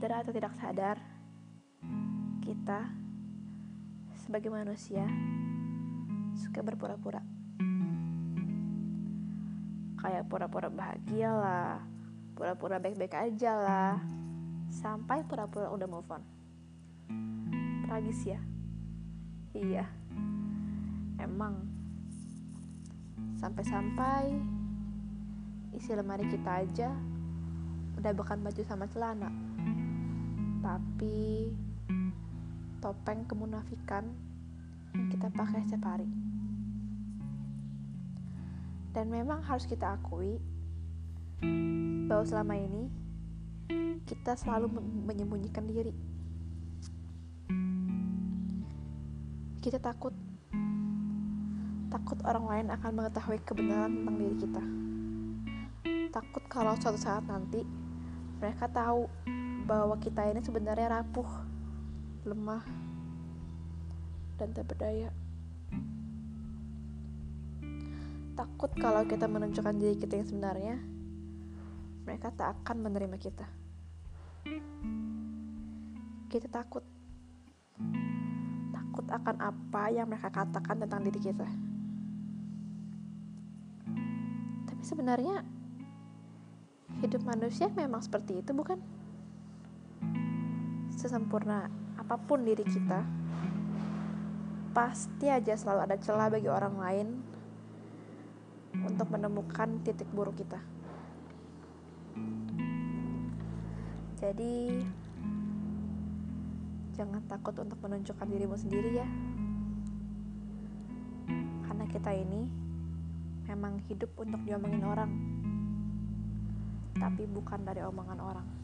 Sadar atau tidak sadar, kita sebagai manusia suka berpura-pura. Kayak pura-pura bahagia lah, pura-pura baik-baik aja lah, sampai pura-pura udah move on. Tragis ya? Iya, emang. Sampai-sampai isi lemari kita aja udah bukan baju sama celana, tapi topeng kemunafikan yang kita pakai setiap hari. Dan memang harus kita akui bahwa selama ini kita selalu menyembunyikan diri. Kita takut orang lain akan mengetahui kebenaran tentang diri kita. Takut kalau suatu saat nanti mereka tahu bahwa kita ini sebenarnya rapuh, lemah, dan tak berdaya. Takut kalau kita menunjukkan diri kita yang sebenarnya, mereka tak akan menerima kita. Kita takut akan apa yang mereka katakan tentang diri kita. Tapi sebenarnya hidup manusia memang seperti itu, bukan? Sesempurna apapun diri kita, pasti aja selalu ada celah bagi orang lain untuk menemukan titik buruk kita. Jadi jangan takut untuk menunjukkan dirimu sendiri ya. Karena kita ini memang hidup untuk diomongin orang, tapi bukan dari omongan orang.